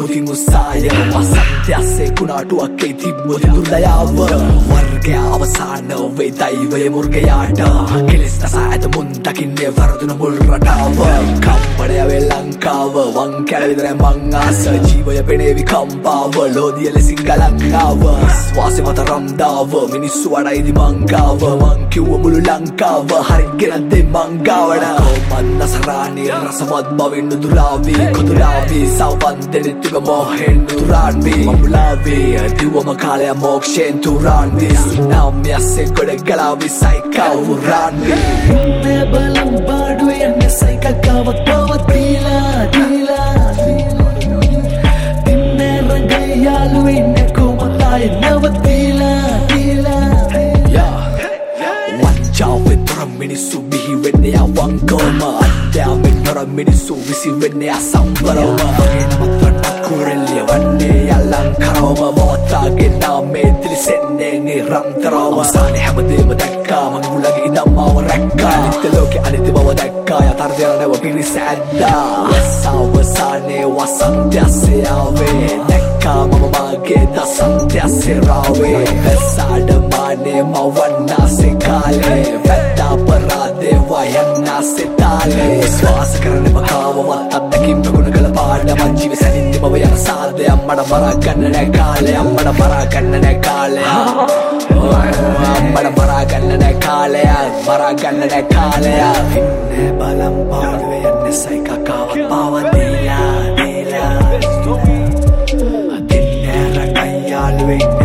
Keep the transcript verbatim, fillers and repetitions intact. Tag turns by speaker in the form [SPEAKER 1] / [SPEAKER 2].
[SPEAKER 1] මුතින් උසාය වසන්තයස්සේ කුණාටුවක් එයි තිබ්බොත් දුර්ලයාව වර්ගය අවසාන වේ දෛවය මුර්ගයාට කෙලෙස් නසා ඇත මුන් දකින්නේ වරදුන මුල් රටාව කම්පණය වේ ලංකාව වන් කැල විතරයි මං ආස ජීවය පෙනේවි කම්පාව ලෝදිය ලෙසින් ගලන්නාව විශ්වාසෙ මත රම්දාව මිනිස්සු වඩයිදි මංගාව මං කිව්ව මුළු ලංකාව හරිත් ගෙනත් දෙයි මංගාවට කෝමන් නසරාණී රසවත් බවින් නුදුරාවී කුදුරාවී සවන් දෙනෙත් තිබ මොහෙන් නුදුරාන්වී මමුලාවී දිව්වම කාලය මෝක්ෂයෙන් තුරාන්වී සුනාමියස්සේ ගොඩ ගලාවී සයිකව් උරාන්වී
[SPEAKER 2] ඉන්නේ බලම් බාඩුවේ යන්නේ සයිකකාවක් පවතිලා දීලා තින්නේ රඟයි යාළුවේ ඉන්නේ කොහොමද ආයේ නැවතිලා දීලා
[SPEAKER 1] වංචාවෙන් තොර මිනිස්සු බිහි වෙන්නේ අවංකවම අත්‍යාවෙන් තොර මිනිස්සු විසි වෙන්නේ අසම්බරවම මගේ නමත් වන්න කුරෙල්ලිය වන්නේ අලංකරවම මොහොතාගේ නාමේ දිලිසෙන්නේ නිරන්තරවම අවසානයේ හැමදේම දැක්කා මං මුලගේ ඉඳන් මාව රැක්කා නිත්‍ය ලෝකේ අනිත්‍ය බව දැක්කා යථාර්ථය නැව පිරිස ඇද්දා අවසානයේ වසන්තයස්සේ ආවේ දැක්කා මම මාගේ දසන්තයස්සේ රාවේ වැස්සාඩ මානේ මවන්නාසේ කාලේ වැද්දා පරාදේ වයන්නාසේ තාලේ විශ්වාස කරන්න මකාවවත් අත්දැකීම් ප්‍රගුණ කළ පාඩම ජීවි සැනින්දි මව යන සාදේ අම්මට මරා ගන්න නෑ කාලේ අම්මට මරා ගන්න නෑ කාලේ අම්මට මරා ගන්න නෑ කාලය මරා ගන්න නෑ කාලය ඉන්නේ බලම් පාඩුවේ යන්නේ සයිකකාවක් පවතිලා දීලා අදින්නේ රඟයි යාළුවේ